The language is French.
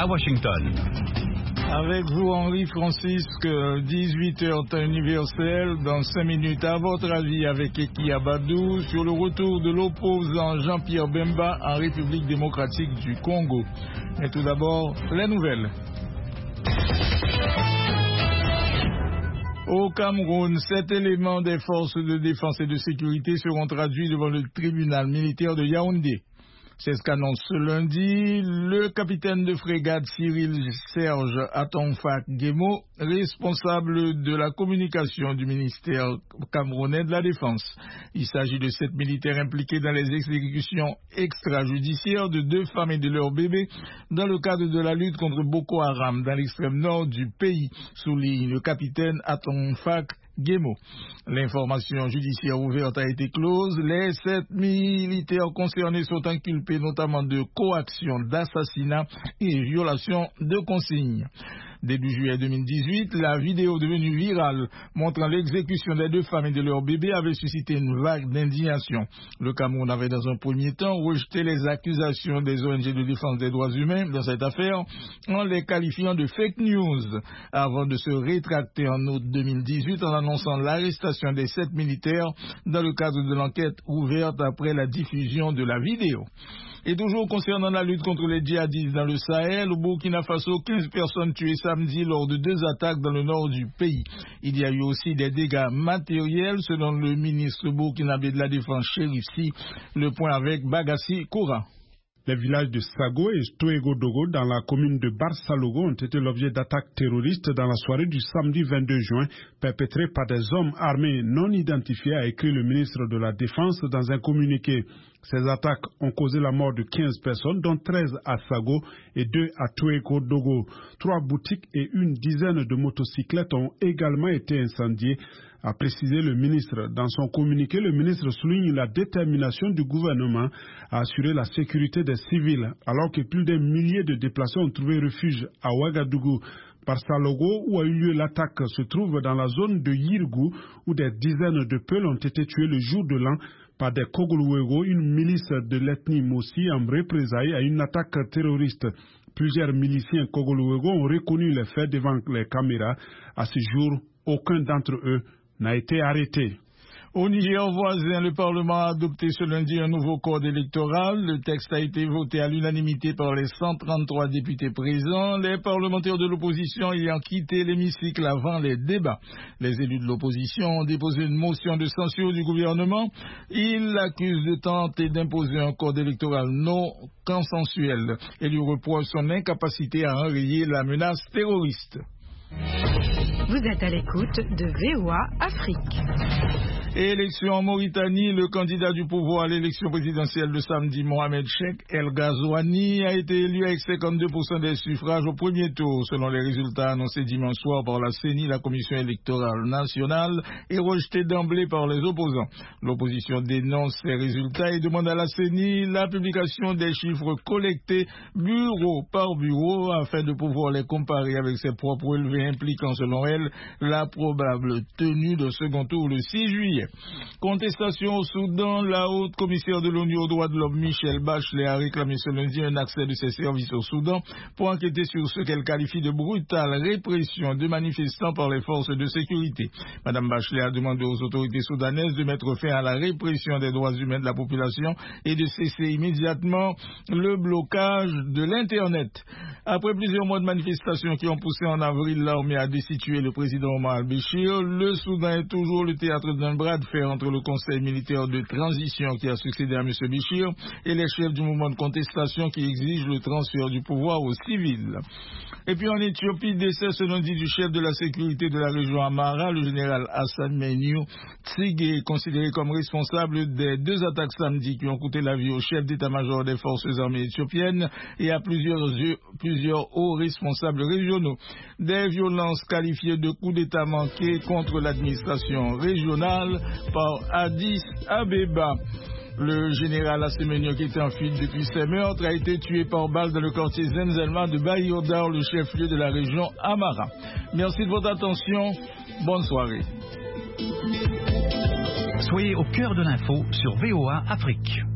à Washington. Avec vous, Henri Francisque, 18h temps universel. Dans 5 minutes, à votre avis, avec Eki Abadou, sur le retour de l'opposant Jean-Pierre Bemba en République démocratique du Congo. Mais tout d'abord, les nouvelles. Au Cameroun, 7 éléments des forces de défense et de sécurité seront traduits devant le tribunal militaire de Yaoundé. C'est ce qu'annonce ce lundi le capitaine de frégate Cyril Serge Atonfak Guémo, responsable de la communication du ministère camerounais de la Défense. Il s'agit de 7 militaires impliqués dans les exécutions extrajudiciaires de 2 femmes et de leurs bébés dans le cadre de la lutte contre Boko Haram dans l'extrême nord du pays, souligne le capitaine Atonfak Guémo. L'information judiciaire ouverte a été close. Les 7 militaires concernés sont inculpés notamment de coaction, d'assassinat et violation de consignes. Début juillet 2018, la vidéo devenue virale montrant l'exécution des 2 femmes et de leurs bébés avait suscité une vague d'indignation. Le Cameroun avait dans un premier temps rejeté les accusations des ONG de défense des droits humains dans cette affaire en les qualifiant de fake news avant de se rétracter en août 2018 en annonçant l'arrestation des 7 militaires dans le cadre de l'enquête ouverte après la diffusion de la vidéo. Et toujours concernant la lutte contre les djihadistes dans le Sahel, au Burkina Faso, 15 personnes tuées samedi lors de 2 attaques dans le nord du pays. Il y a eu aussi des dégâts matériels selon le ministre burkinabé de la Défense, Chérif Si. Le point avec Bagassi Koura. Les villages de Sago et Toego-Dogo dans la commune de Barsalogo ont été l'objet d'attaques terroristes dans la soirée du samedi 22 juin, perpétrées par des hommes armés non identifiés, a écrit le ministre de la Défense dans un communiqué. Ces attaques ont causé la mort de 15 personnes, dont 13 à Sago et 2 à Toego-Dogo. 3 boutiques et une dizaine de motocyclettes ont également été incendiées, a précisé le ministre. Dans son communiqué, le ministre souligne la détermination du gouvernement à assurer la sécurité des civils, alors que plus d'un millier de déplacés ont trouvé refuge à Ouagadougou. Barsalogo, où a eu lieu l'attaque, se trouve dans la zone de Yirgou, où des dizaines de Peuls ont été tués le jour de l'an par des Kogoluwego, une milice de l'ethnie Mossi, en représailles à une attaque terroriste. Plusieurs miliciens Kogoluwego ont reconnu les faits devant les caméras. À ce jour, aucun d'entre eux n'a été arrêté. Au Niger voisin, le Parlement a adopté ce lundi un nouveau code électoral. Le texte a été voté à l'unanimité par les 133 députés présents, les parlementaires de l'opposition ayant quitté l'hémicycle avant les débats. Les élus de l'opposition ont déposé une motion de censure du gouvernement. Ils l'accusent de tenter d'imposer un code électoral non consensuel et lui reprochent son incapacité à enrayer la menace terroriste. Vous êtes à l'écoute de VOA Afrique. Élection en Mauritanie, le candidat du pouvoir à l'élection présidentielle de samedi, Mohamed Cheikh El Ghazouani, a été élu avec 52% des suffrages au premier tour, selon les résultats annoncés dimanche soir par la CENI, la Commission électorale nationale, et rejetés d'emblée par les opposants. L'opposition dénonce ces résultats et demande à la CENI la publication des chiffres collectés bureau par bureau afin de pouvoir les comparer avec ses propres relevés impliquant, selon elle, la probable tenue d'un second tour le 6 juillet. Contestation au Soudan, la haute commissaire de l'ONU aux droits de l'homme Michelle Bachelet a réclamé ce lundi un accès de ses services au Soudan pour enquêter sur ce qu'elle qualifie de brutale répression de manifestants par les forces de sécurité. Madame Bachelet a demandé aux autorités soudanaises de mettre fin à la répression des droits humains de la population et de cesser immédiatement le blocage de l'Internet. Après plusieurs mois de manifestations qui ont poussé en avril l'armée à destituer le président Omar al-Béchir, le Soudan est toujours le théâtre d'un bras de fer entre le conseil militaire de transition qui a succédé à M. Béchir et les chefs du mouvement de contestation qui exige le transfert du pouvoir aux civils. Et puis en Éthiopie, décès ce lundi du chef de la sécurité de la région Amara, le général Hassan Meniou Tsigé, considéré comme responsable des 2 attaques samedi qui ont coûté la vie au chef d'état-major des forces armées éthiopiennes et à plusieurs hauts responsables régionaux. Des violences qualifiées de coup d'état manqué contre l'administration régionale par Addis Abeba. Le général Assemenio, qui était en fuite depuis ses meurtres, a été tué par balle dans le quartier Zenzelma de Bayodar, le chef-lieu de la région Amara. Merci de votre attention. Bonne soirée. Soyez au cœur de l'info sur VOA Afrique.